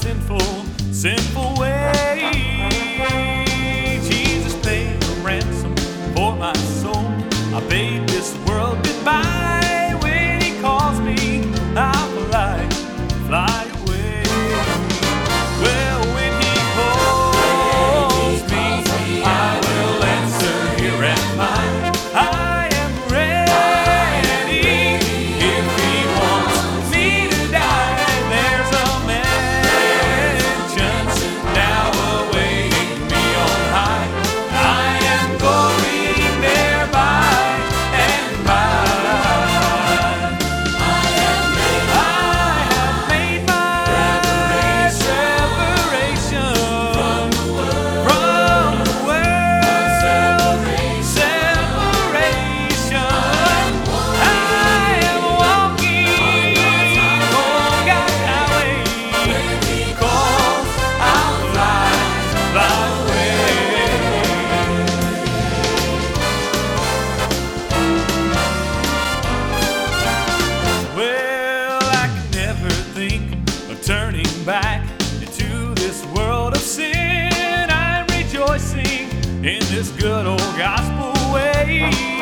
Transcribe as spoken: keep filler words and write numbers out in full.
sinful, sinful way. Jesus paid a ransom for my soul. I bade this world goodbye. When he calls me, I'll fly, fly away. Well, when he calls me, I will answer, here am I. I am ready. If he wants me to die, there's a mansion now awaiting me on high. I am going there by and by. I have made my separation from the world. Separation. I am walking on God's highway. When he calls, I'll fly, fly away. Well, I can never think of turning back into this world of sin. I'm rejoicing in this good old gospel way.